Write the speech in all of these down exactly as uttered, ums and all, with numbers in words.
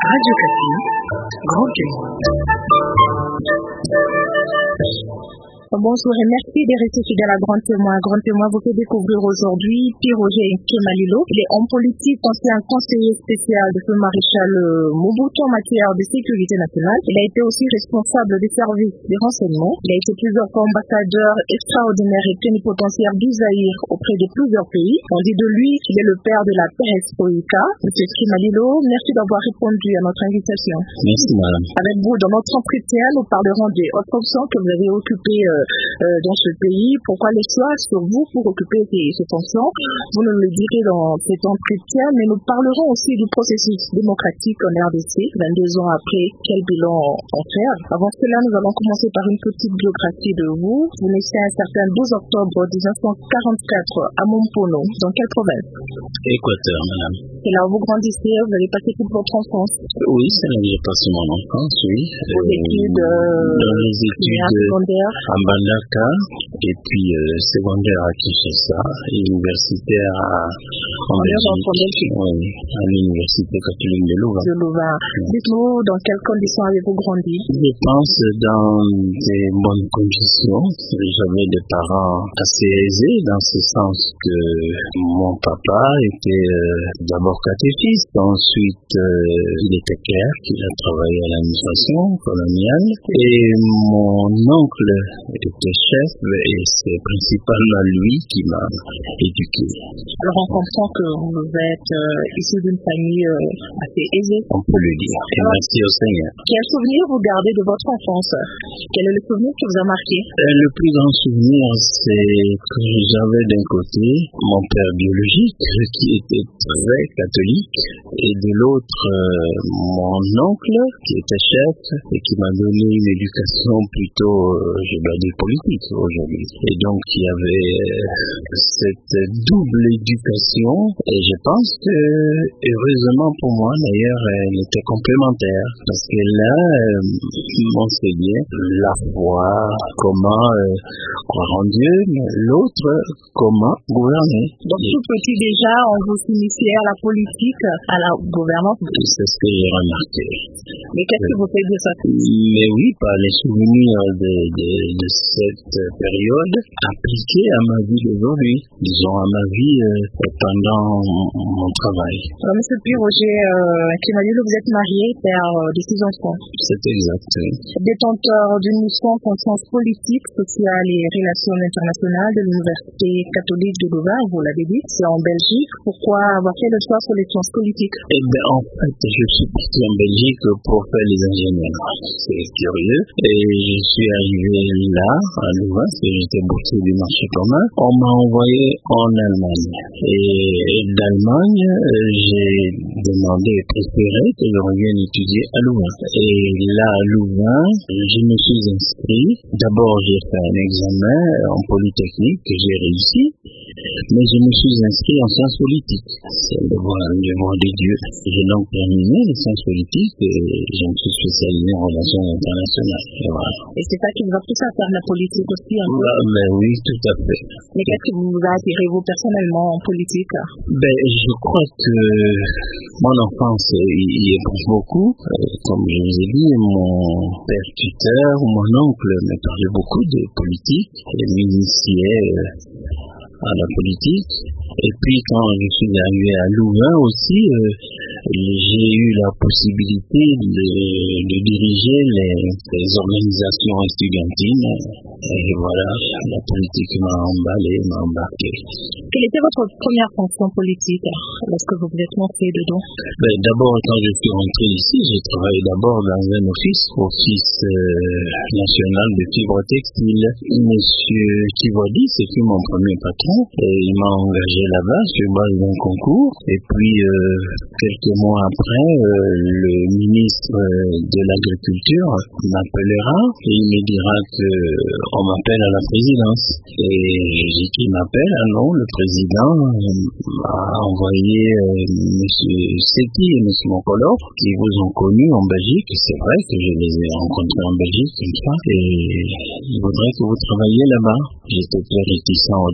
Radio Kapi, Grand Pays. Bonsoir et merci de rester fidèles à Grand Témoin. Grand Témoin vous fait découvrir aujourd'hui Piroger Kemalilo. Il est homme politique, ancien conseiller spécial de feu maréchal Mobutu en matière de sécurité nationale. Il a été aussi responsable des services de renseignement. Il a été plusieurs fois ambassadeur extraordinaire et plénipotentiaire du Zaïre auprès de plusieurs pays. On dit de lui qu'il est le père de la perestroïka. Monsieur Kemalilo, merci d'avoir répondu à notre invitation. Merci madame. Avec vous, dans notre entretien, nous parlerons des autres fonctions que vous avez occupées euh, Euh, dans ce pays. Pourquoi les choix sur vous pour occuper ces, ces fonctions? Vous nous le direz dans cet entretien, mais nous parlerons aussi du processus démocratique en R D C, vingt-deux ans après, quel bilan en faire. Avant cela, nous allons commencer par une petite biographie de vous. Vous naissez un certain douze octobre dix-neuf cent quarante-quatre à Mompono, dans quelle province? Équateur, madame. Et là où vous grandissez, vous avez passé toute votre enfance? Oui, c'est là où j'ai passé mon enfance, oui. Vos euh, études euh, Dans les études secondaires à Mbandaka, et puis euh, secondaire à Kinshasa, et universitaire à en Belgique. Oui, à l'université catholique de Louvain. De Louvain. Oui. Dites-nous, dans quelles conditions avez-vous grandi? Je pense dans des bonnes conditions. J'avais des parents assez aisés, dans ce sens que mon papa était euh, d'abord catéchiste, ensuite euh, il était clerc, il a travaillé à l'administration coloniale, et mon oncle était chef, et c'est principalement lui qui m'a éduqué. Alors on comprend que vous êtes euh, issu d'une famille euh, assez aisée. On peut le dire. Et alors, merci au Seigneur. Quel souvenir vous gardez de votre enfance? Quel est le souvenir qui vous a marqué? euh, Le plus grand souvenir, c'est que j'avais d'un côté mon père biologique, qui était très catholique, et de l'autre, euh, mon oncle, qui était chef, et qui m'a donné une éducation plutôt, euh, je dois dire, politique aujourd'hui. Et donc, il y avait euh, cette double éducation, et je pense que, heureusement pour moi, d'ailleurs, elle était complémentaire, parce que là, euh, m'enseignait la foi, comment euh, croire en Dieu, mais l'autre, comment gouverner. Donc, tout petit déjà, on vous initiait à la politique, à la gouvernance. C'est ce que j'ai remarqué. Mais qu'est-ce que vous faites de ça? Mais oui, par les souvenirs de, de, de cette période appliquée à ma vie d'aujourd'hui, disons à ma vie euh, pendant mon travail. Alors, Monsieur Piroger euh, Kemalilo, vous êtes marié, père euh, de six enfants. C'est exact. Détenteur d'une mission en sciences politiques, sociales et relations internationales de l'Université catholique de Louvain, vous l'avez dit, c'est en Belgique. Pourquoi avoir fait le choix sur les sciences politiques? Eh bien, en fait, je suis parti en Belgique pour faire les ingénieurs. C'est curieux. Et je suis arrivé là, à Louvain, parce que j'étais boursier du marché commun. On m'a envoyé en Allemagne. Et d'Allemagne, j'ai demandé et préféré que je revienne étudier à Louvain. Et là, à Louvain, je me suis inscrit. D'abord, j'ai fait un examen en polytechnique que j'ai réussi. Mais je me suis inscrit en sciences politiques. C'est le devoir, le devoir de Dieu. J'ai donc terminé les sciences politiques et je me suis spécialisé en relations internationales. Et, voilà. Et c'est ça qui vous a poussé à faire la politique aussi un peu? Bah, ben oui, tout à fait. Mais qu'est-ce qui vous a attiré vous personnellement en politique? Ben, je crois que mon enfance y est pour beaucoup. Comme je vous ai dit, mon père tuteur, mon oncle me parlait beaucoup de politique et m'initiait à la politique. Et puis quand je suis arrivé à Louvain aussi, euh, j'ai eu la possibilité de, de diriger les, les organisations estudiantines. Et voilà, la politique m'a emballé, m'a embarqué. Quelle était votre première fonction politique lorsque vous vous êtes monté dedans? Ben, d'abord, quand je suis rentré ici, j'ai travaillé d'abord dans un office, office euh, national de fibres textiles. Monsieur Kivodi, c'était mon premier patron, et il m'a engagé là-bas sur base d'un concours. Et puis, euh, quelques mois après, euh, le ministre de l'Agriculture m'appellera et il me dira que on m'appelle à la présidence. Et j'ai qui m'appelle? Ah non, le président m'a envoyé euh, monsieur Seki et monsieur Mokolo, qui vous ont connu en Belgique. Et c'est vrai que je les ai rencontrés en Belgique comme ça. Et il voudrait que vous travailliez là-bas. J'étais très réticent au départ,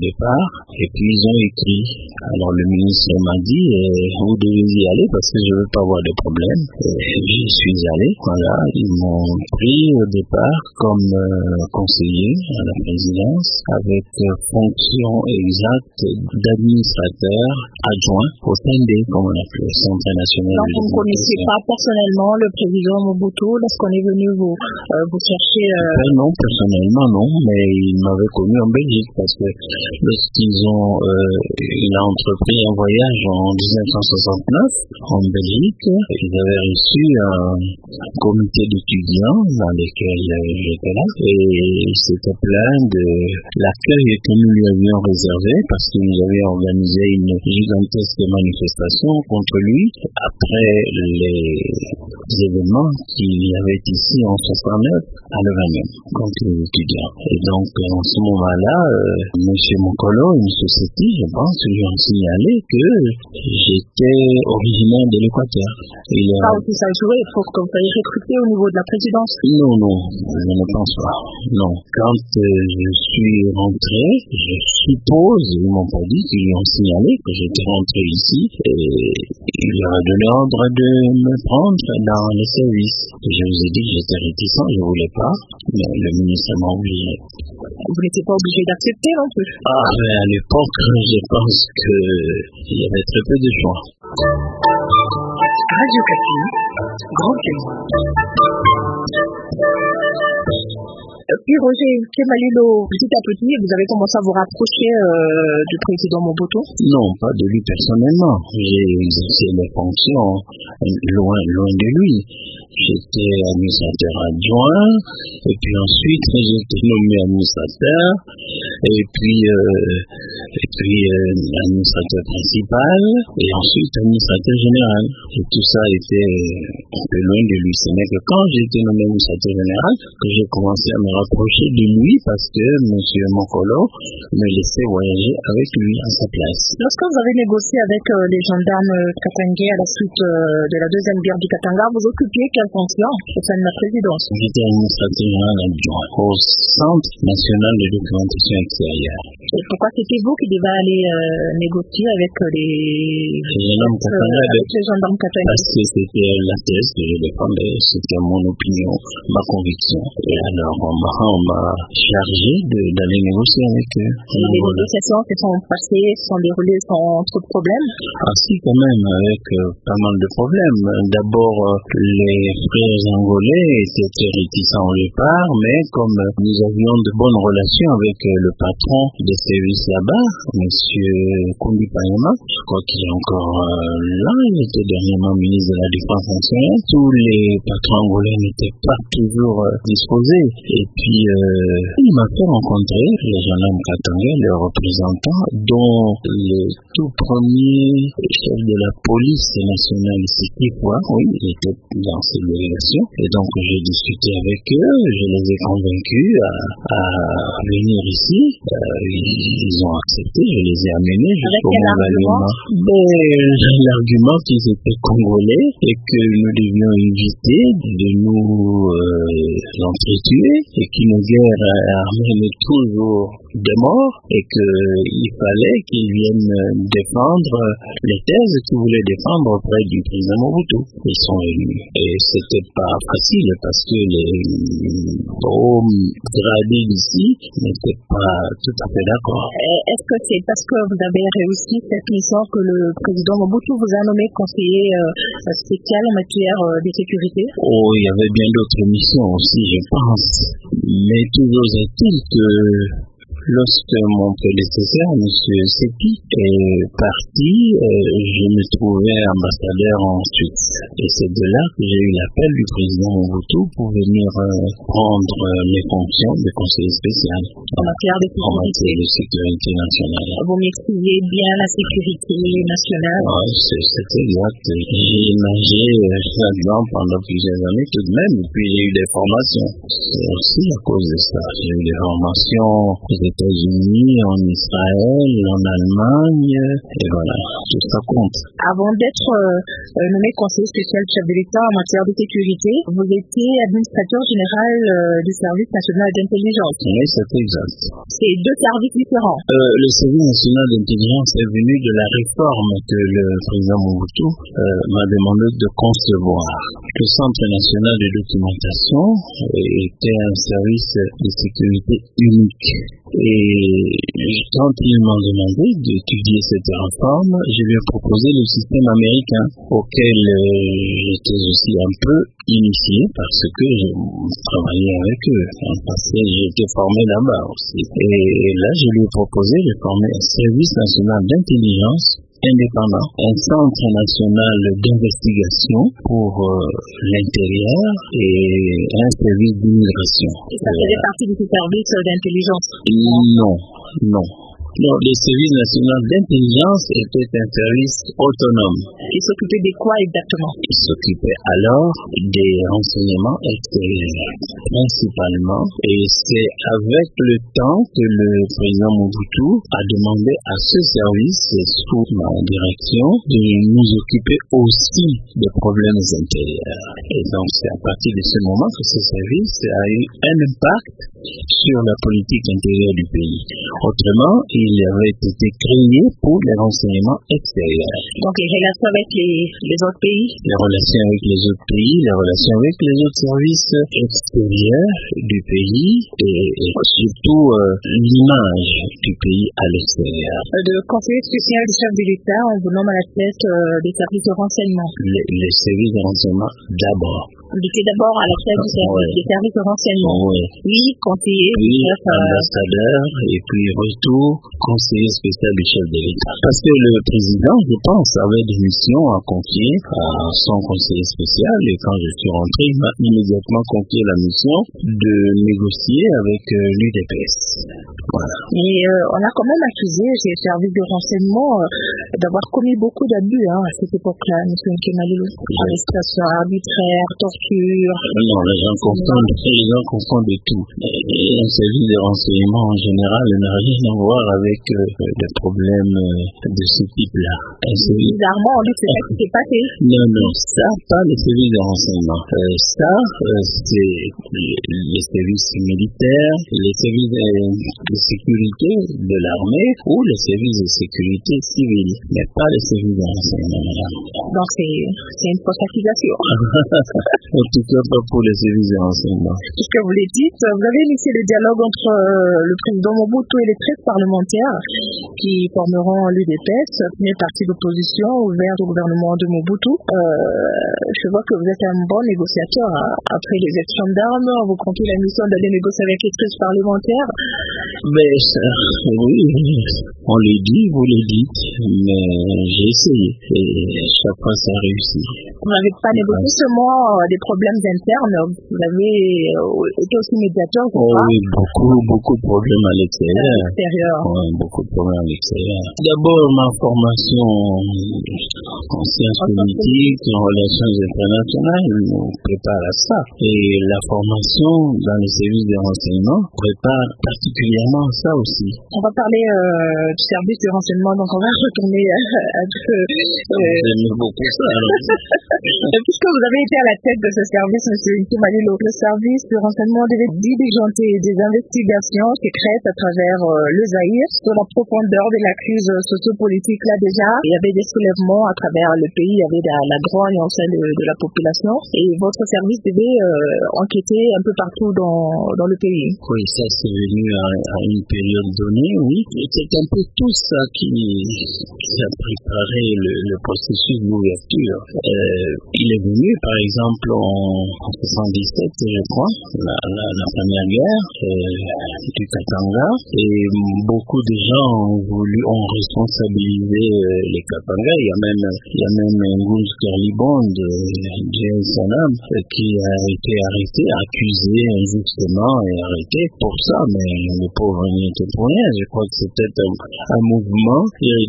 part, et puis ils ont écrit. Alors le ministre m'a dit, eh, vous devez y aller parce que je ne veux pas avoir de problème. Et j'y suis allé, voilà, ils m'ont pris au départ comme euh, conseiller à la présidence, avec euh, fonction exacte d'administrateur adjoint au C N D, comme on appelle le Centre national. Donc vous ne connaissiez pas personnellement le président Mobutu lorsqu'on est venu vous, euh, vous chercher euh... ben non, personnellement non, mais ils m'avaient connu en Belgique parce que lorsqu'ils ont euh, il a entrepris un voyage en dix-neuf cent soixante-neuf en Belgique, ils avaient reçu un comité d'étudiants dans lequel j'étais là et ils s'étaient plaints de l'accueil que nous lui avions réservé parce qu'ils nous avaient organisé une gigantesque manifestation contre lui après les événements qu'il y avait ici en soixante-neuf à Levanem contre les étudiants. Et donc en ce moment-là, euh, M. Mokolo, une société, je pense, lui ont signalé que j'étais originaire de l'Équateur. Il a... Ah, aussi ça a joué pour que vous soyez recruté au niveau de la présidence? Non, non, je ne pense pas. Non. Quand euh, je suis rentré, je suppose, ils m'ont pas dit qu'ils ont signalé que j'étais rentré ici et il leur a donné ordre de me prendre dans les services. Je vous ai dit que j'étais réticent, je ne voulais pas, mais le ministre m'a obligé. Vous n'étiez pas obligé d'accepter non plus? Ah, mais à l'époque, je pense qu'il y avait très peu de choix. Radio Kapi, Grand Témoin. Puis Roger Kemalilo, petit à petit, vous avez commencé à vous rapprocher euh, du président Mobutu? Non, pas de lui personnellement. J'ai exercé mes fonctions loin, loin de lui. J'étais administrateur adjoint, et puis ensuite j'ai été nommé administrateur, et puis, euh, et puis euh, administrateur principal, et ensuite administrateur général. Et tout ça était un peu loin de lui. Ce n'est que quand j'ai été nommé administrateur général que j'ai commencé à me rapprocher de lui parce que M. Mokolo me laissait voyager avec lui à sa place. Lorsque vous avez négocié avec euh, les gendarmes katangais à la suite euh, de la deuxième guerre du Katanga, vous occupiez quelle fonction au sein de la présidence? J'étais administrateur général adjoint au Centre national de documentation extérieure. Et pourquoi c'était vous qui devez aller euh, négocier avec les, les gendarmes katangais? Euh, avec les gendarmes katangais? Parce que c'était la thèse que je défendais, c'était mon opinion, ma conviction. Et alors on m'a, on m'a chargé de, d'aller négocier avec eux. Les négociations se sont passées, se sont déroulées sans trop de problèmes? Ah si, quand même, avec euh, pas mal de problèmes. D'abord, euh, les frères angolais étaient très réticents au départ, mais comme euh, nous avions de bonnes relations avec euh, le patron des services là-bas, M. Koumbi Payama, je crois qu'il est encore euh, là, il était dernièrement ministre de la Défense nationale, tous les patrons angolais n'étaient pas toujours euh, disposés. Et puis, euh, il m'a fait rencontrer les gendarmes katangais, leurs représentants, dont le tout premier chef de la police nationale, c'est quoi, oui, il était dans cette délégation. Et donc, j'ai discuté avec eux, je les ai convaincus à, à venir ici. Euh, ils ont accepté, je les ai amenés jusqu'au Mont-Valéma. Ben, l'argument qu'ils étaient congolais et que nous devions éviter de nous euh, entretuer et qu'une guerre amène toujours des morts et qu'il fallait qu'ils viennent défendre les thèses qu'ils voulaient défendre auprès du président Mobutu. Ils sont venus. Et c'était pas facile parce que les hauts gradés d'ici n'étaient pas tout à fait d'accord. Est-ce que c'est parce que vous avez réussi cette mission que le président Mobutu vous a nommé conseiller euh, spécial en matière euh, de sécurité? Oh, il y avait bien d'autres missions aussi, je pense. Mais toujours est-il que lorsque mon prédécesseur, M. Sepi, est parti, euh, je me trouvais ambassadeur en Suisse. Et c'est de là que j'ai eu l'appel du président Mobutu pour venir euh, prendre euh, les fonctions de conseiller spécial en matière de sécurité, en matière de sécurité nationale. Vous maîtrisez bien la sécurité nationale? Oui, c'est, c'est exact. J'ai nagé euh, là-dedans pendant plusieurs années tout de même, et puis j'ai eu des formations. C'est aussi à cause de ça. J'ai eu des formations, j'ai États-Unis, en Israël, en Allemagne, et voilà, tout ça compte. Avant d'être euh, nommé conseiller spécial du chef de l'État en matière de sécurité, vous étiez administrateur général euh, du service national d'intelligence. Oui, c'est exact. C'est deux services différents. Euh, le service national d'intelligence est venu de la réforme que le président Mobutu euh, m'a demandé de concevoir. Le Centre national de documentation était un service de sécurité unique. Et quand il m'a demandé d'étudier cette réforme, je lui ai proposé le système américain auquel euh, j'étais aussi un peu initié parce que je travaillais avec eux. En passé, j'ai été formé là-bas aussi. Et là, je lui ai proposé de former un service national d'intelligence indépendant, un centre national d'investigation pour euh, l'intérieur et un service d'immigration. Et ça faisait euh, partie de ce service d'intelligence? Non, non. Non, le service national d'intelligence était un service autonome. Il s'occupait de quoi exactement? Il s'occupait alors des renseignements extérieurs, principalement. Et c'est avec le temps que le président Mobutu a demandé à ce service, sous ma direction, de nous occuper aussi des problèmes intérieurs. Et donc c'est à partir de ce moment que ce service a eu un impact sur la politique intérieure du pays. Autrement, il avait été créé pour les renseignements extérieurs. Donc les relations avec les, les autres pays? Les relations avec les autres pays, les relations avec les autres services extérieurs du pays et, et surtout euh, l'image du pays à l'extérieur. De conseiller spécial du chef de l'État, on vous nomme à la tête euh, des services de renseignement. Les, les services de renseignement d'abord. Vous étiez d'abord à la tête du service, ouais. des services de renseignement. Oui. Oui, conseiller. Oui, chef, euh... ambassadeur et puis retour conseiller spécial du chef de l'État. Parce que le président, je pense, avait des missions à confier à son conseiller spécial et quand je suis rentré, il m'a immédiatement confié la mission de négocier avec euh, l'U D P S. Voilà. Et euh, on a quand même accusé ces services de renseignement euh, d'avoir commis beaucoup d'abus hein, à cette époque-là, M. Nkemalilo. Arrestation arbitraire, torture. Non, les gens confondent, les gens confondent de tout. Et un service de renseignement en général n'a rien à voir avec euh, des problèmes euh, de ce type-là. Service... Bizarrement, on dit que c'est ça qui s'est passé. Non, non, ça, pas les services de renseignement. Euh, ça, euh, c'est les, les services militaires, les services de, de sécurité de l'armée ou les services de sécurité civile, mais pas les services de renseignement, madame. Donc c'est, c'est une fausse accusation. En tout cas, pas pour les services de renseignement. Puisque vous l'avez dit, vous avez initié le dialogue entre euh, le président Mobutu et les treize parlementaires qui formeront l'U D P S, premier parti d'opposition ouvert au gouvernement de Mobutu. Euh, je vois que vous êtes un bon négociateur. Après les élections d'armes, vous comptez la mission d'aller négocier avec les treize parlementaires. Mais ça, oui, on le dit, vous le dites, mais j'ai essayé et chaque fois ça a réussi. Vous n'avez pas négocié seulement des problèmes internes, vous avez été aussi médiateur, je oh, crois. Oui, beaucoup, beaucoup de problèmes à l'extérieur. À l'extérieur. Oui, beaucoup de problèmes à l'extérieur. D'abord, ma formation en sciences politiques, en relations internationales, nous prépare à ça. Et la formation dans les services de renseignement prépare particulièrement à ça aussi. On va parler euh, du service de renseignement, donc on va retourner à ce... Euh, J'aime beaucoup ça. Puisque vous avez été à la tête de ce service, M. Nkemalilo, le service de renseignement devait diligenter des investigations secrètes à travers euh, le Zaïre sur la profondeur de la crise sociopolitique. Là déjà, il y avait des soulèvements à travers le pays, il y avait la, la grogne au sein de, de la population et votre service devait euh, enquêter un peu partout dans, dans le pays. Oui, ça c'est venu à, à une période donnée, oui. C'est un peu tout ça qui, qui a préparé le, le processus d'ouverture. Euh, il est venu, par exemple, en soixante-dix-sept, je crois, la, la, la première guerre euh, du Katanga, et beaucoup de gens ont voulu, ont responsabilisé euh, les Katanga. Il y a même, il y a même Ngouz Kerlibond, Dieu son âme, qui a été arrêté, accusé injustement et arrêté pour ça, mais le pauvre n'y était pour rien. Je crois que c'était un, un mouvement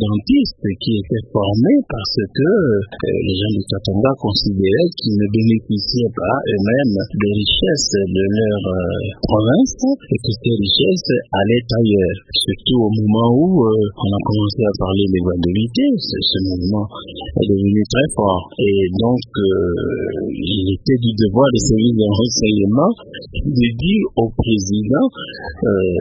irrédentiste qui était formé parce que euh, les gens du Katanga considéraient qu'ils ne bénéficiaient bénéficiaient pas eux-mêmes des richesses de leur euh, province et que ces richesses allaient ailleurs. Surtout au moment où euh, on a commencé à parler des voies de vitesse, ce mouvement est devenu très fort. Et donc, euh, il était du devoir des services de renseignement de dire au président euh,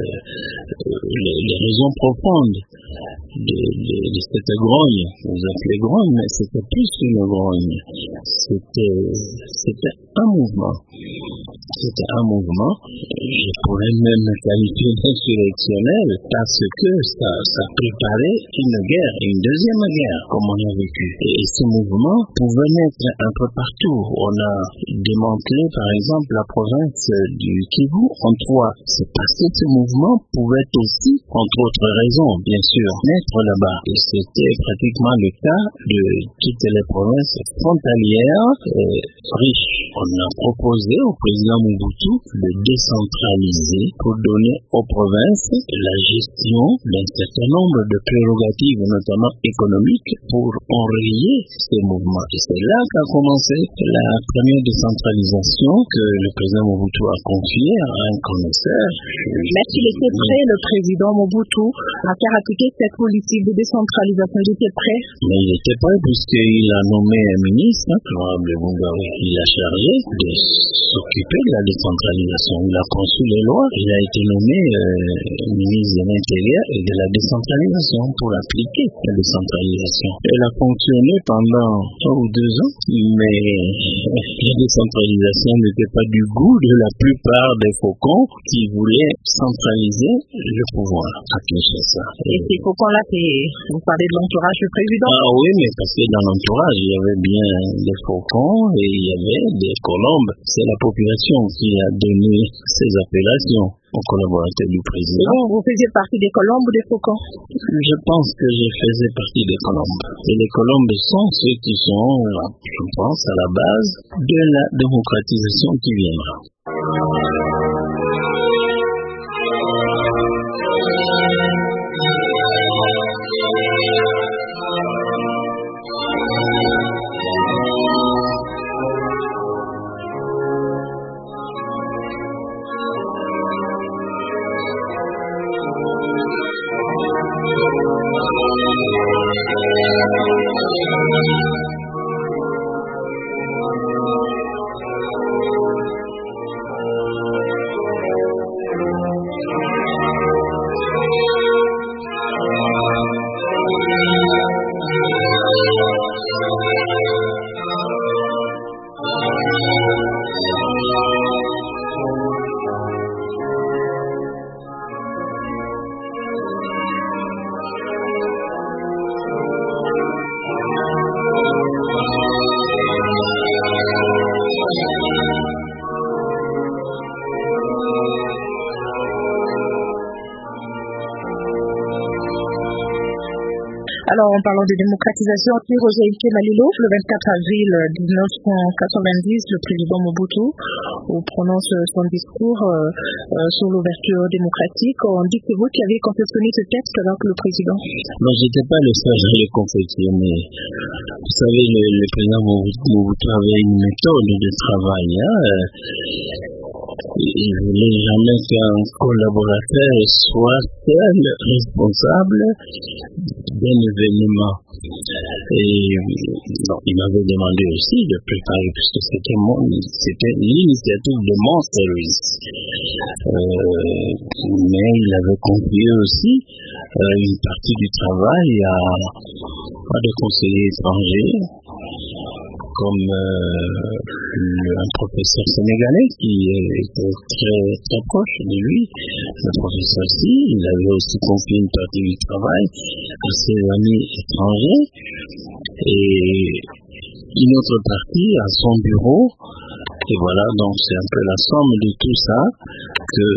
les, les raisons profondes de, de, de cette grogne. Vous appelez grogne, mais c'était plus qu'une grogne. C'était, c'était un mouvement. C'était un mouvement, je pourrais même qualifier d'insurrectionnel, parce que ça, ça préparait une guerre, une deuxième guerre, comme on a vécu. Et ce mouvement pouvait naître un peu partout. On a démantelé, par exemple, la province du Kivu en trois. C'est parce que ce mouvement pouvait aussi, entre autres raisons, bien sûr, naître là-bas. Et c'était pratiquement le cas de toutes les provinces frontalières euh, riches. On a proposé au président Mobutu de décentraliser pour donner aux provinces la gestion d'un certain nombre de prérogatives, notamment économiques, pour enrayer ces mouvements. Et c'est là qu'a commencé la première décentralisation que le président Mobutu a confiée à un connaisseur. Mais s'il était prêt, le président Mobutu, à faire appliquer cette politique de décentralisation, il était prêt? Mais il était prêt puisqu'il a nommé un ministre, Laurent Gbagbo, il a chargé de s'occuper de la décentralisation. Il a conçu les lois, il a été nommé euh, ministre de l'Intérieur et de la décentralisation pour appliquer la décentralisation. Elle a fonctionné pendant un ou deux ans, mais la décentralisation n'était pas du goût de la plupart des faucons qui voulaient centraliser le pouvoir à Kinshasa. Et ces faucons-là, vous parlez de l'entourage du président? Ah oui, mais parce que dans l'entourage, il y avait bien des faucons et il y avait des colombes. C'est la population qui a donné ces appellations aux collaborateurs du président. Et vous faisiez partie des colombes ou des faucons? Je pense que je faisais partie des colombes. Et les colombes sont ceux qui sont, je pense, à la base de la démocratisation qui viendra. Alors, en parlant de démocratisation, Roger Malilo, le vingt-quatre avril dix-neuf cent quatre-vingt-dix, le président Mobutu prononce son discours euh, euh, sur l'ouverture démocratique. On dit que c'est vous qui avez confectionné ce texte alors que le président. Non, je n'étais pas le seul à le confectionner. Vous savez, le, le président Mobutu avait une méthode de travail. Hein. Il ne voulait jamais qu'un collaborateur soit seul responsable d'un événement. Et non, il m'avait demandé aussi de préparer, puisque c'était, mon, c'était l'initiative de mon service. Euh, mais il avait confié aussi euh, une partie du travail à, à des conseillers étrangers, comme euh, un professeur sénégalais qui était très, très proche de lui, le professeur Si. Il avait aussi confié une partie du travail à ses amis étrangers et une autre partie à son bureau. Et voilà, donc c'est un peu la somme de tout ça que,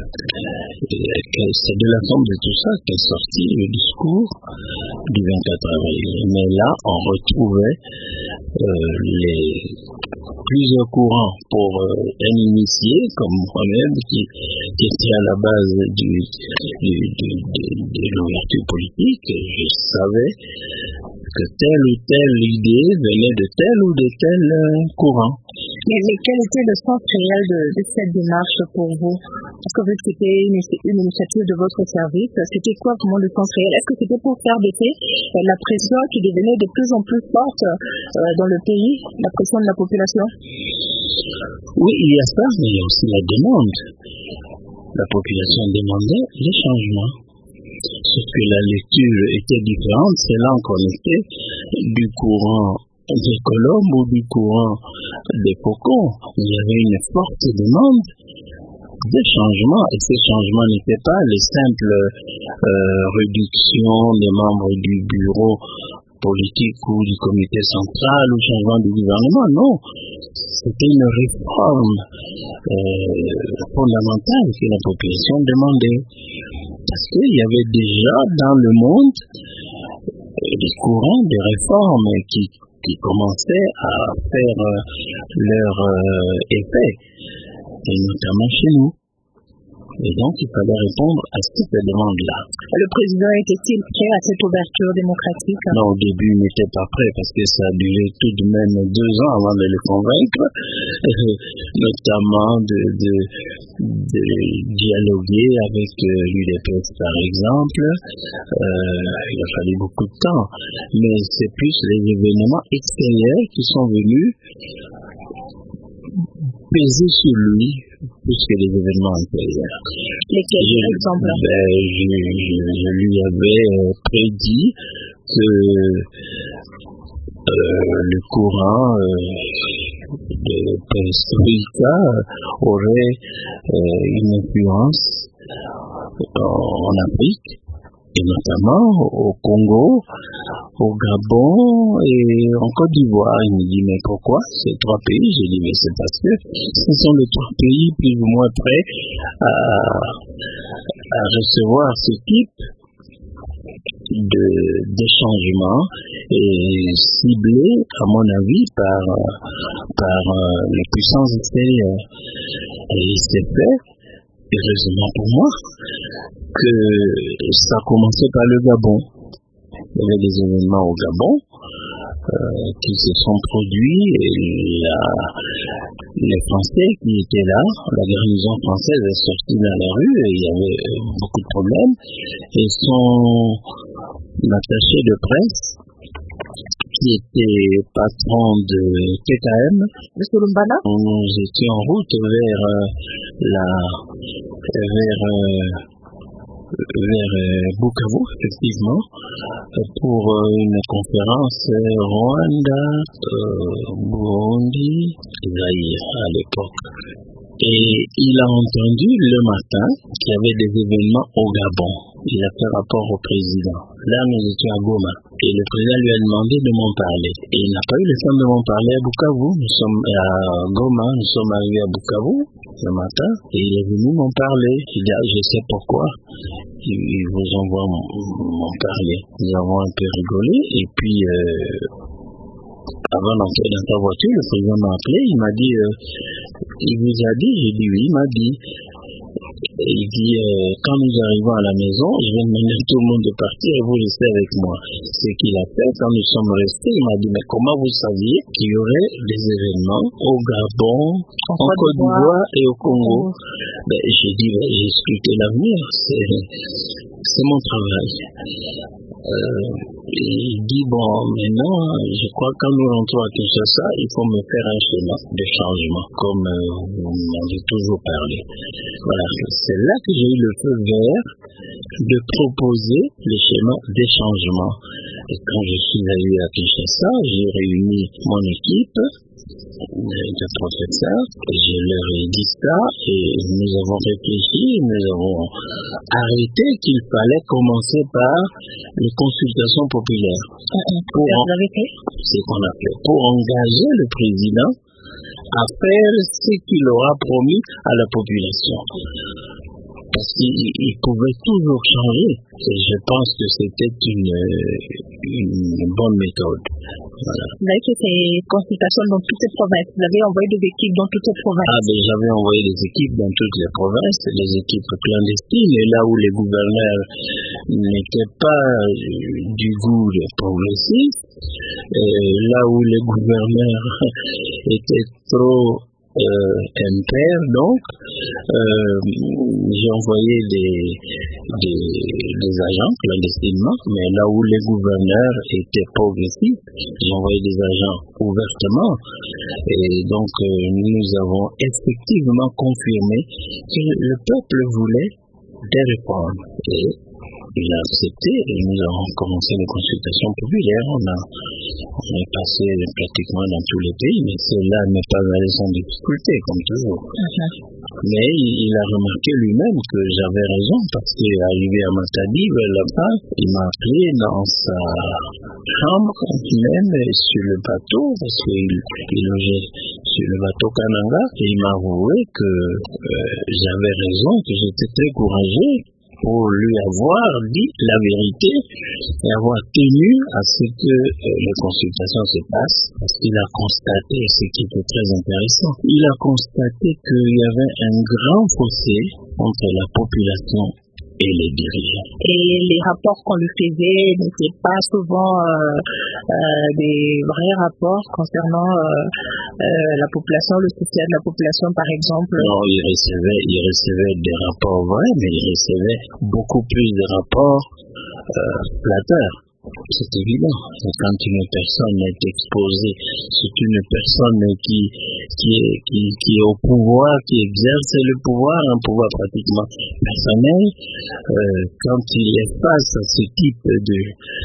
que c'est de la somme de tout ça qu'est sorti le discours du vingt-quatre avril. Mais là, on retrouvait euh, les plusieurs courants pour euh, un initié comme moi-même qui, qui était à la base du, du, du, de, de l'ouverture politique. Je savais que telle ou telle idée venait de tel ou de tel euh, courant. Mais, mais quel était le sens réel de, de cette démarche pour vous? Parce que c'était une, une initiative de votre service. C'était quoi vraiment le sens réel? Est-ce que c'était pour faire baisser euh, la pression qui devenait de plus en plus forte euh, dans le pays, la pression de la population? Oui, il y a ça, mais il y a aussi la demande. La population demandait les changements. Sauf que la lecture était différente. C'est là qu'on était du courant des colombes ou du courant des cocons. Il y avait une forte demande de changements, et ces changements n'étaient pas les simples euh, réductions des membres du bureau politique ou du comité central ou changement du gouvernement, non. C'était une réforme euh, fondamentale que la population demandait. Parce qu'il y avait déjà dans le monde des courants de réformes qui, qui commençaient à faire euh, leur euh, effet, et notamment chez nous. Et donc, il fallait répondre à cette demande-là. Le président était-il prêt à cette ouverture démocratique? Non, au début, il n'était pas prêt parce que ça a duré tout de même deux ans avant de le convaincre, notamment de, de, de dialoguer avec l'U D P S, par exemple. Euh, il a fallu beaucoup de temps. Mais c'est plus les événements extérieurs qui sont venus peser sur lui plus que les événements intérieurs. Lesquels, par exemple? Ben, je, je, je lui avais euh, prédit que euh, le courant euh, de Perestroïka aurait euh, une influence en Afrique, et notamment au Congo, au Gabon et en Côte d'Ivoire. Il me dit, mais pourquoi ces trois pays? J'ai dit, mais c'est parce que ce sont les trois pays plus ou moins prêts à, à recevoir ce type de, de changement et ciblé, à mon avis, par, par les puissances extérieures. Et il s'est fait, heureusement pour moi, que ça a commencé par le Gabon. Il y avait des événements au Gabon euh, qui se sont produits et la, les Français qui étaient là, la garnison française est sortie dans la rue et il y avait beaucoup de problèmes. Et son attaché de presse, qui était patron de T K M, nous étions en route vers euh, la vers euh, vers Bukavu, effectivement, pour une conférence Rwanda, euh, Burundi, Zaïre à l'époque. Et il a entendu le matin qu'il y avait des événements au Gabon. Il a fait rapport au président. Là, nous étions à Goma. Et le président lui a demandé de m'en parler. Et il n'a pas eu le temps de m'en parler à Bukavu. Nous sommes à Goma, nous sommes arrivés à Bukavu le matin. Et il est venu m'en parler. Il dit, ah, je sais pourquoi. Il vous envoie m'en parler. Nous avons un peu rigolé. Et puis, euh, avant d'entrer dans ta voiture, le président m'a appelé. Il m'a dit, euh, il vous a dit? J'ai dit oui, il m'a dit. Il dit, euh, quand nous arrivons à la maison, je vais demander tout le monde de partir et vous restez avec moi. Ce qu'il a fait, quand nous sommes restés, il m'a dit, mais comment vous saviez qu'il y aurait des événements au Gabon, en, en Côte d'Ivoire et au Congo? Ben, j'ai dit, ben, j'ai scruté l'avenir, c'est, c'est mon travail. Euh, il dit, bon, maintenant, je crois que quand nous rentrons à Kinshasa, il faut me faire un schéma de changement, comme euh, vous m'avez toujours parlé. Voilà, c'est là que j'ai eu le feu vert de proposer le schéma des changements. Et quand je suis allé à Kinshasa, j'ai réuni mon équipe de professeurs, je leur ai dit ça, et nous avons réfléchi, nous avons arrêté qu'il fallait commencer par les consultations populaires. Pour en, c'est qu'on a fait, pour engager le président à faire ce qu'il aura promis à la population. parce qu'il il pouvait toujours changer. Et je pense que c'était une, une bonne méthode. Voilà. Vous avez fait ces consultations dans toutes les provinces. Vous avez envoyé des équipes dans toutes les provinces. Ah, ben, j'avais envoyé des équipes dans toutes les provinces, les équipes clandestines, et là où les gouverneurs n'étaient pas du goût des progressistes, là où les gouverneurs étaient trop euh, impairs, donc, euh, j'ai envoyé des, des, des agents clandestinement, mais là où les gouverneurs étaient progressistes, j'ai envoyé des agents ouvertement, et donc euh, nous avons effectivement confirmé que le peuple voulait des réformes, et il a accepté, et nous avons commencé les consultations populaires. On a, on est passé pratiquement dans tous les pays, mais cela n'est pas allé sans difficulté, comme toujours. Uh-huh. Mais il, il a remarqué lui-même que j'avais raison, parce qu'arrivé à Matadi, là-bas, il m'a appelé dans sa chambre, même sur le bateau, parce qu'il il logeait sur le bateau Kananga, et il m'a avoué que euh, j'avais raison, que j'étais très courageux pour lui avoir dit la vérité et avoir tenu à ce que euh, les consultations se passent, parce qu'il a constaté, ce qui était très intéressant, il a constaté qu'il y avait un grand fossé entre la population et les dirigeants. Et les rapports qu'on lui faisait n'étaient pas souvent euh, euh, des vrais rapports concernant euh, euh, la population, le soutien de la population par exemple. Non, il recevait, il recevait des rapports vrais, mais il recevait beaucoup plus de rapports euh, flatteurs. C'est évident. Quand une personne est exposée, c'est une personne qui, qui, est, qui, qui est au pouvoir, qui exerce le pouvoir, un pouvoir pratiquement personnel, euh, quand il est face à ce type de,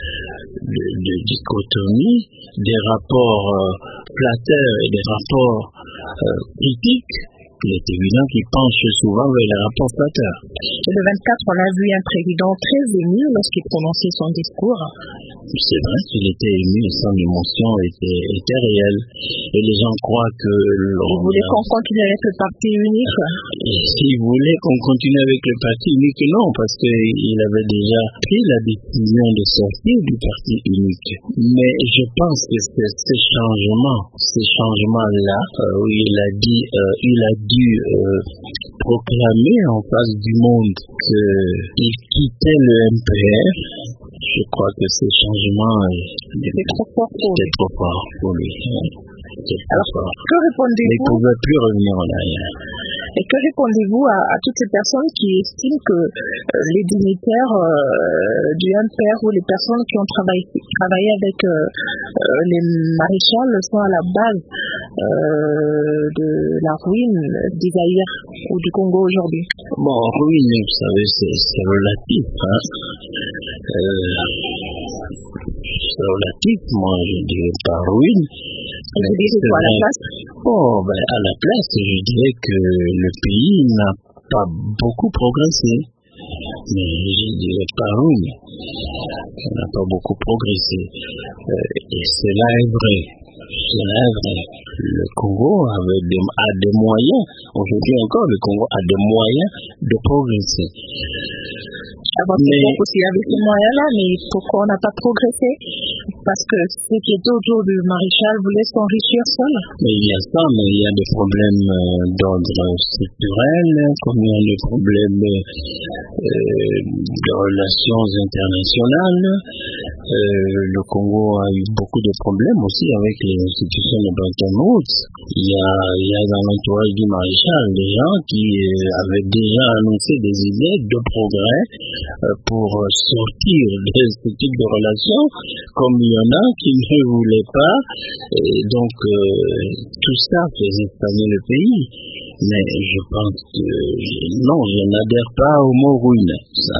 de, de dichotomie, des rapports euh, flatteurs et des rapports euh, critiques, il est évident qu'il penche souvent vers les rapports flatteurs. Et le vingt-quatre, on a vu un président très ému lorsqu'il prononçait son discours. C'est vrai qu'il était ému et son émotion était, était réelle. Et les gens croient que... Il voulait qu'on continue avec le parti unique. Il voulait qu'on continue avec le parti unique, non, parce qu'il avait déjà pris la décision de sortir du parti unique. Mais je pense que c'est ce changement, ce changement-là, euh, où il a dit, euh, il a dû euh, proclamer en face du monde qu'il quittait le M P R. Je crois que ce changement était trop fort pour lui. trop fort pour lui. Alors, fort. Que répondez-vous? Mais il ne pouvait plus revenir en arrière. Et que répondez-vous à, à toutes ces personnes qui estiment que euh, les dignitaires euh, du M P R ou les personnes qui ont travaillé, travaillé avec euh, euh, les maréchals sont à la base euh, de la ruine d'Isaïr ou du Congo aujourd'hui? Bon, ruine, vous savez, c'est, c'est relatif. Hein. Euh, c'est relatif, moi je dirais pas ruine. Et vous dites quoi à la place? Oh, ben, à la place, je dirais que le pays n'a pas beaucoup progressé. Mais je dirais pas ruine. Il n'a pas beaucoup progressé. Euh, et cela est vrai. Cela est vrai. Le Congo avait des, a des moyens, aujourd'hui encore, le Congo a des moyens de progresser. Avant mais aussi avec ces moyens-là, mais pourquoi on n'a pas progressé? Parce que ceux qui étaient autour du maréchal voulaient s'enrichir seuls. Mais il y a ça, mais il y a des problèmes euh, d'ordre structurel, comme il y a des problèmes euh, de relations internationales. Euh, le Congo a eu beaucoup de problèmes aussi avec les institutions de Bretton Woods. Il y a, il y a dans l'entourage du maréchal des gens qui euh, avaient déjà annoncé des idées de progrès euh, pour sortir de ce type de relations, comme il y en a qui ne voulaient pas. Et donc, euh, tout ça faisait stagner le pays. Mais je pense que non, je n'adhère pas au mot ruine. Ça.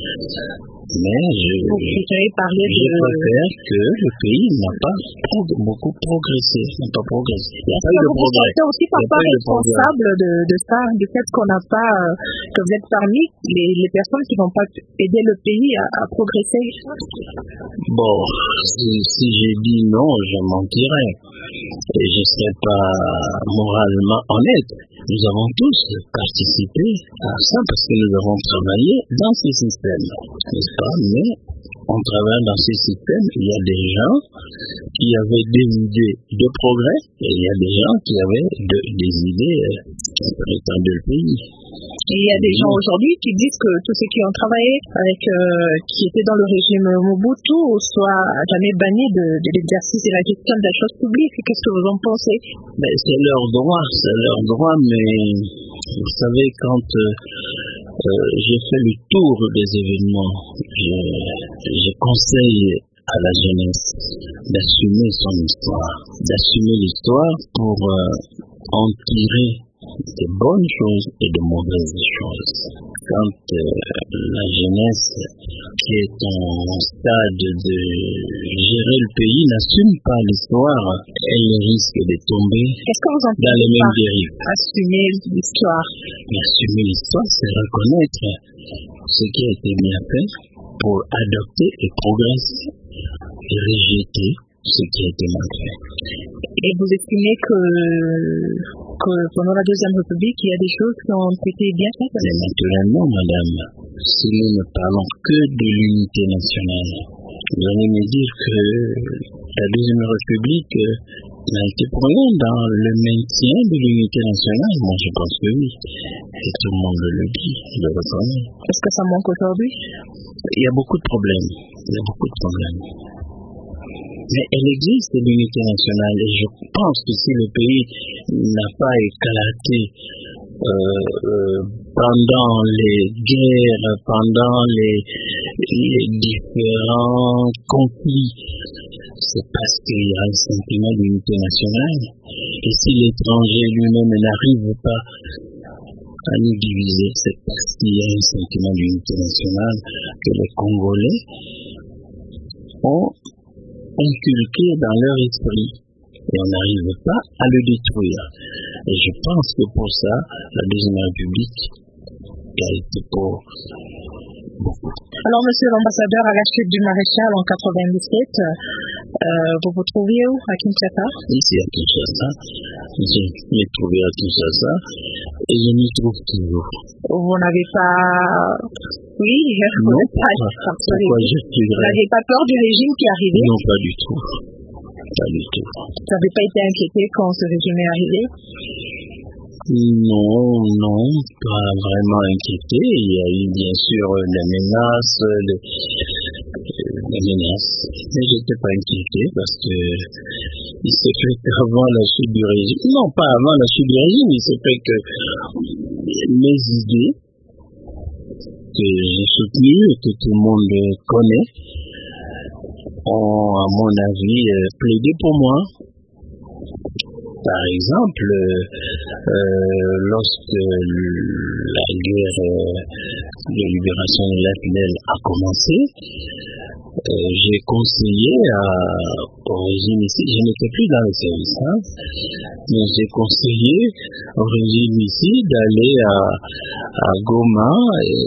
Mais je, Vous préférez parler je de... préfère que le pays n'a pas beaucoup progressé. N'a pas progressé. Il n'y a pas eu de progrès. Vous êtes aussi parfois responsable de, de ça, du fait qu'on n'a pas, euh, que vous êtes parmi les, les personnes qui n'ont pas aidé le pays à, à progresser. Bon, si, si j'ai dit non, je mentirais. Et je ne serais pas moralement honnête. nous avons tous participé à ça parce que nous avons travaillé dans ces systèmes, n'est-ce pas? Mais en travaillant dans ces systèmes, il y a des gens qui avaient des idées de progrès et il y a des gens qui avaient de, des idées euh, pour étendre le pays. Et il y a des gens aujourd'hui qui disent que tous ceux qui ont travaillé avec, euh, qui étaient dans le régime Mobutu soient jamais bannis de, de l'exercice et la gestion de la chose publique. Qu'est-ce que vous en pensez? Ben, c'est leur droit, c'est leur droit, mais vous savez, quand euh, euh, j'ai fait le tour des événements, je, je conseille à la jeunesse d'assumer son histoire, d'assumer l'histoire pour euh, en tirer de bonnes choses et de mauvaises choses. Quand euh, la jeunesse qui est en stade de gérer le pays n'assume pas l'histoire, elle risque de tomber Qu'est-ce que vous en dans les mêmes dérives. Assumer l'histoire. Assumer l'histoire, c'est reconnaître ce qui a été bien fait pour adopter et progresser et rejeter ce qui a été mal fait. Et vous estimez que, que pendant la Deuxième République, il y a des choses qui ont été bien faites? Mais naturellement, madame, si nous ne parlons que de l'unité nationale, vous allez me dire que la Deuxième République n'a été pour rien dans le maintien de l'unité nationale. Moi, je pense que oui. Et tout le monde le dit, le reconnaît. Est-ce que ça manque aujourd'hui? Il y a beaucoup de problèmes. Il y a beaucoup de problèmes. Mais elle existe, l'unité nationale, et je pense que si le pays n'a pas éclaté euh, euh, pendant les guerres, pendant les, les différents conflits, c'est parce qu'il y a un sentiment d'unité nationale. Et si l'étranger lui-même n'arrive pas à nous diviser, c'est parce qu'il y a un sentiment d'unité nationale que les Congolais ont inculqué dans leur esprit et on n'arrive pas à le détruire. Et je pense que pour ça, la Deuxième République a été pour beaucoup. Alors, monsieur l'ambassadeur, à la chute du maréchal en quatre-vingt-dix-sept, euh, vous vous trouviez où? À Kinshasa? Ici à Kinshasa. Je m'y trouvé à Kinshasa et je m'y trouve toujours. Vous n'avez pas... Oui, non, vous pas, pas, pourquoi je suis Vous n'avez pas peur du régime qui est arrivé? Non, pas du tout. Pas du tout. Vous n'avez pas été inquiété quand ce régime est arrivé? Non, non, pas vraiment inquiété. Il y a eu bien sûr des menaces, des, des menaces. Mais je n'étais pas inquiété parce que il s'est fait qu'avant la chute du régime, non pas avant la chute du régime, il s'est fait que mes idées que j'ai soutenues et que tout le monde connaît ont, à mon avis, plaidé pour moi. Par exemple, euh, lorsque la guerre de libération de l'A F N L a commencé, euh, j'ai conseillé à, au régime ici, je n'étais plus dans le service, hein, mais j'ai conseillé au régime ici d'aller à, à Goma et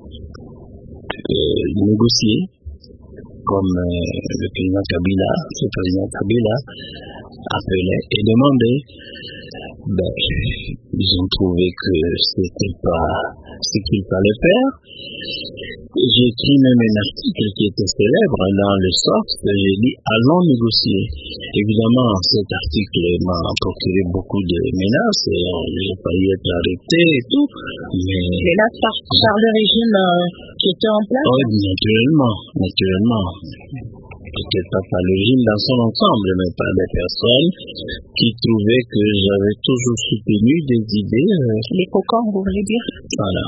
euh, négocier, comme euh, le président Kabila, le président Kabila appelait et demandait. Ben, ils ont trouvé que c'était pas ce qu'il fallait faire. J'ai écrit même un article qui était célèbre dans le Soft, j'ai dit allons négocier. Évidemment, cet article m'a procuré beaucoup de menaces, et j'ai failli être arrêté et tout, mais... Et là, par, par le régime euh, qui était en place? Oui, naturellement, naturellement. Peut-être pas par le régime dans son ensemble, mais par des personnes qui trouvaient que j'avais toujours soutenu des idées. Euh... Les cocons, vous voulez dire? Voilà.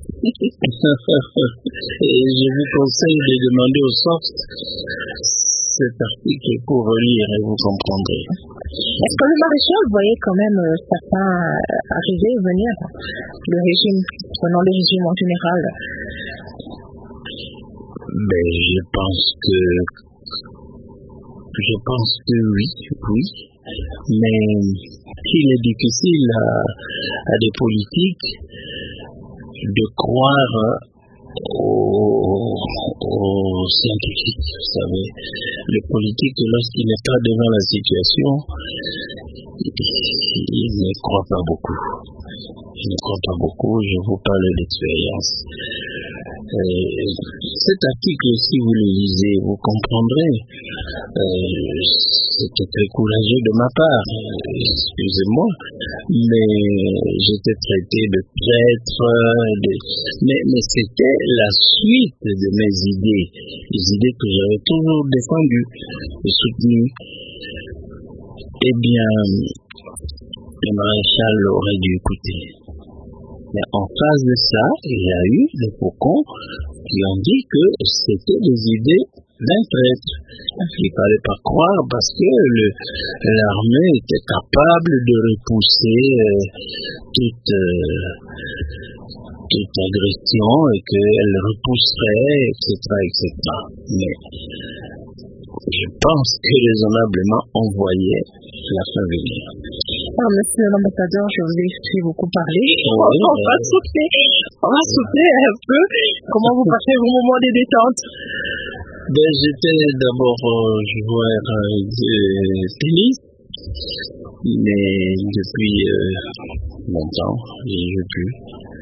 Et je vous conseille de demander au Soft cet article pour relire et vous comprendrez. Est-ce que le maréchal voyait quand même euh, certains euh, arriver et venir, le régime, prenant le régime en général? Ben, je pense que Je pense que oui, oui, mais il est difficile à, à des politiques de croire aux, aux scientifiques, vous savez. Le politique, lorsqu'il n'est pas devant la situation, Je ne crois pas beaucoup. Je ne crois pas beaucoup, je vous parle d'expérience. Euh, cet article, si vous le lisez, vous comprendrez. Euh, c'était très courageux de ma part, euh, excusez-moi, mais j'étais traité de traître, de... mais, mais c'était la suite de mes idées, les idées que j'avais toujours défendues et soutenues. Eh bien, le maréchal aurait dû écouter. Mais en face de ça, il y a eu des faucons qui ont dit que c'était des idées d'un traître. Il ne fallait pas croire parce que le, l'armée était capable de repousser euh, toute, euh, toute agression et qu'elle repousserait, et cetera, et cetera. Mais je pense que raisonnablement on voyait la fin venir. Ah, monsieur l'ambassadeur, je vous ai écouté beaucoup parler. Oui, on, on va euh... souffler, on va souffler un peu. Comment vous passez vos moments de détente? Ben, j'étais d'abord euh, joueur euh, de tennis, mais depuis euh, longtemps, je ne joue plus.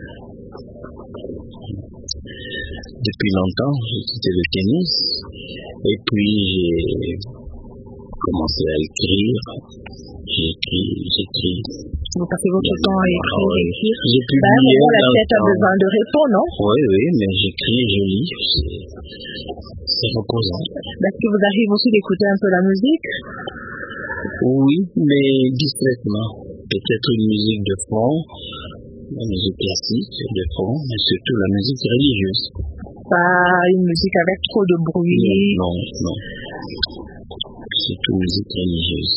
Depuis longtemps, j'ai quitté le tennis, et puis j'ai commencé à écrire. J'écris, j'écris. Vous passez votre temps à écrire, ah, écrire. J'ai bah, publié bon, la dans tête a besoin de répondre, non? Oui, oui, mais j'écris, je lis. C'est reposant. Bah, est-ce que vous arrivez aussi d'écouter un peu la musique? Oui, mais discrètement. Peut-être une musique de fond, la musique classique de fond, mais surtout la musique religieuse. Pas une musique avec trop de bruit? Non, non, non. Surtout musique religieuse.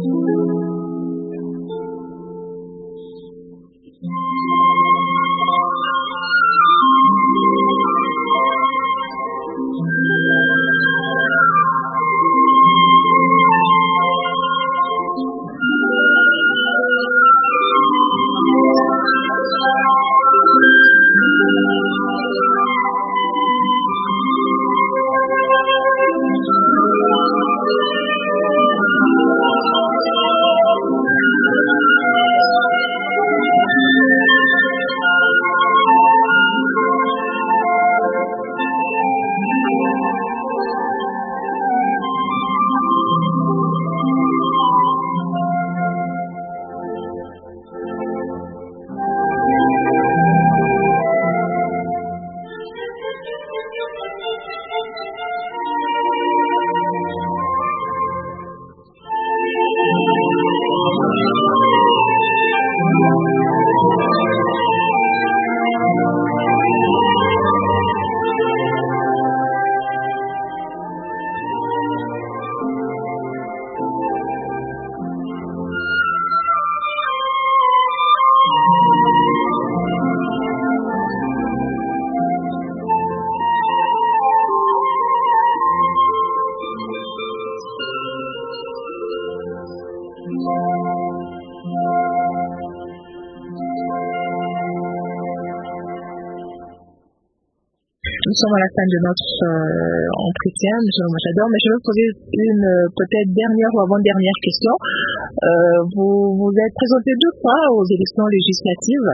Nous sommes à la fin de notre euh, entretien, monsieur l'ambassadeur, mais je vais vous poser une euh, peut-être dernière ou avant-dernière question. Euh, vous vous êtes présenté deux fois aux élections législatives.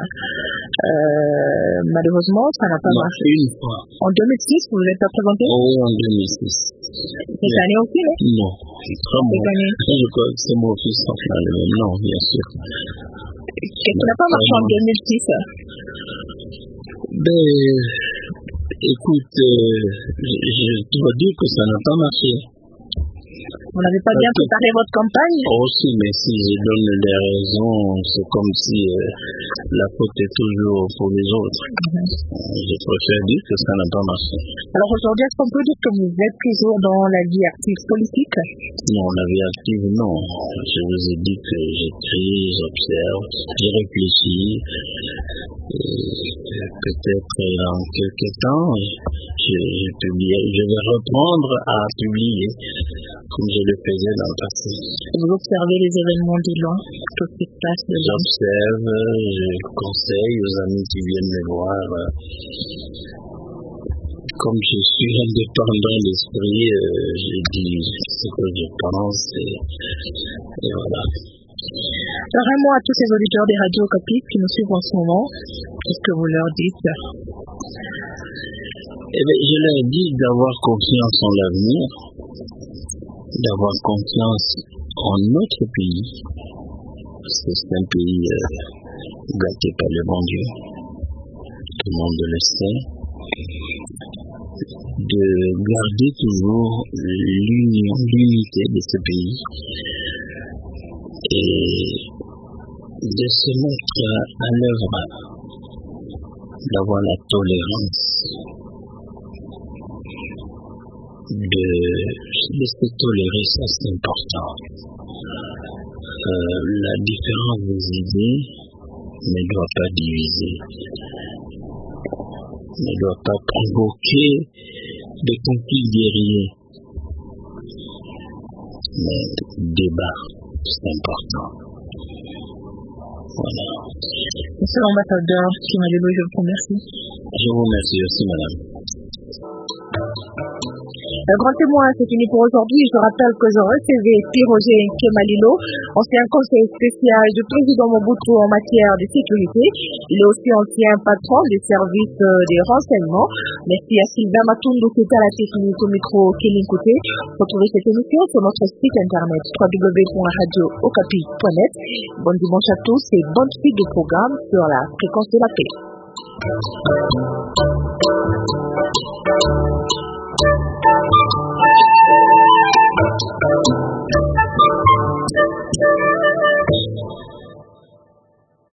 Euh, malheureusement, ça n'a pas non, marché. Une fois. En deux mille six, vous vous êtes pas présenté? Oh, oui, en deux mille six. Cette année aussi, non? Non, c'est pas moi. Je crois que c'est mon fils, enfin, non, bien sûr. Qu'est-ce qui n'a pas marché en deux mille six? Ben, écoute, euh, je dois dire que ça n'a pas marché. Vous n'avez pas bien préparé votre campagne? Aussi, mais si je donne des raisons, c'est comme si euh, la faute est toujours pour les autres. Mm-hmm. Je préfère dire que ça n'a pas marché. Alors aujourd'hui, est-ce qu'on peut dire que vous êtes toujours dans la vie active politique? Non, la vie active, non. Je vous ai dit que j'écris, j'observe, je réfléchis. Et peut-être dans quelques temps, je, je, publie, je vais reprendre à publier comme je le faisais dans le passé. Vous observez les événements du loin, tout ce qui se passe de loin? J'observe, je conseille aux amis qui viennent me voir. Comme je suis indépendant d'esprit, euh, je dis ce que je pense et, et voilà. Alors un mot à tous ces auditeurs des radios Okapi qui nous suivent en ce moment, qu'est-ce que vous leur dites? Eh bien, je leur dis d'avoir confiance en l'avenir, d'avoir confiance en notre pays, parce que c'est un pays euh, gâté par le bon Dieu, tout le monde le sait, de garder toujours l'union, l'unité de ce pays et de se mettre à l'œuvre, d'avoir la tolérance, de, de se tolérer, ça c'est important. Euh, la différence des idées ne doit pas diviser, ne doit pas provoquer des conflits guerriers, mais débat, c'est important. Voilà. Monsieur l'ambassadeur Kimalilo, je vous remercie. Je vous remercie aussi, madame. Un grand témoin, c'est fini pour aujourd'hui. Je rappelle que je recevais Roger Kemalilo, ancien conseiller spécial du président Mobutu en matière de sécurité. Il est aussi ancien patron des services des renseignements. Merci à Sylvain Matundu qui était à la technique au micro Kéline Côté. Retrouvez cette émission sur notre site internet w w w point radio okapi point net. Bon dimanche à tous et bonne suite de programme sur la fréquence de la paix.